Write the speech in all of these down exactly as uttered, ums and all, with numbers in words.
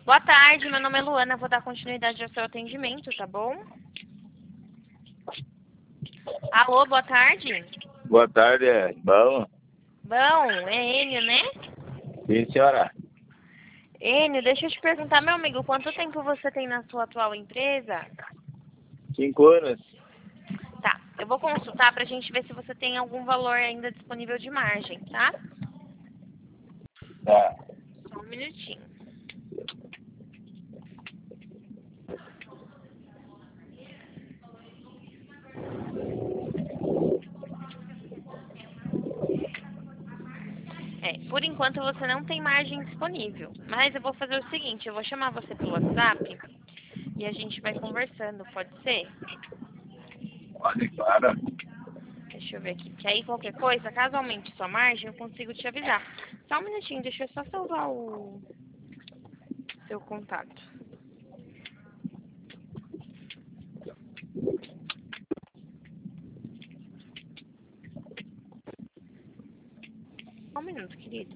Boa tarde, meu nome é Luana, vou dar continuidade ao seu atendimento, tá bom? Alô, boa tarde. Boa tarde, é bom? Bom, é Enio, né? Sim, senhora. Enio, deixa eu te perguntar, meu amigo, quanto tempo você tem na sua atual empresa? Cinco anos. Tá, eu vou consultar pra gente ver se você tem algum valor ainda disponível de margem, tá? Tá. Só um minutinho. É, por enquanto você não tem margem disponível, mas eu vou fazer o seguinte, eu vou chamar você pelo WhatsApp e a gente vai conversando, pode ser? Pode, claro. Deixa eu ver aqui, que aí qualquer coisa, caso aumente sua margem, eu consigo te avisar. Só um minutinho, deixa eu só salvar o seu contato. Só um minuto, querido.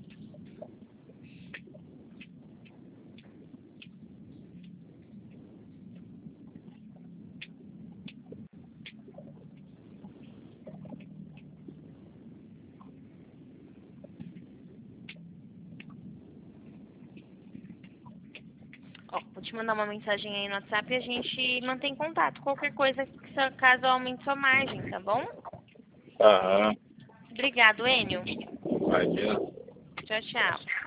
Ó, vou te mandar uma mensagem aí no WhatsApp e a gente mantém contato. Qualquer coisa, caso aumente sua margem, tá bom? Aham. Obrigado, Enio. Imagina. Tchau, tchau.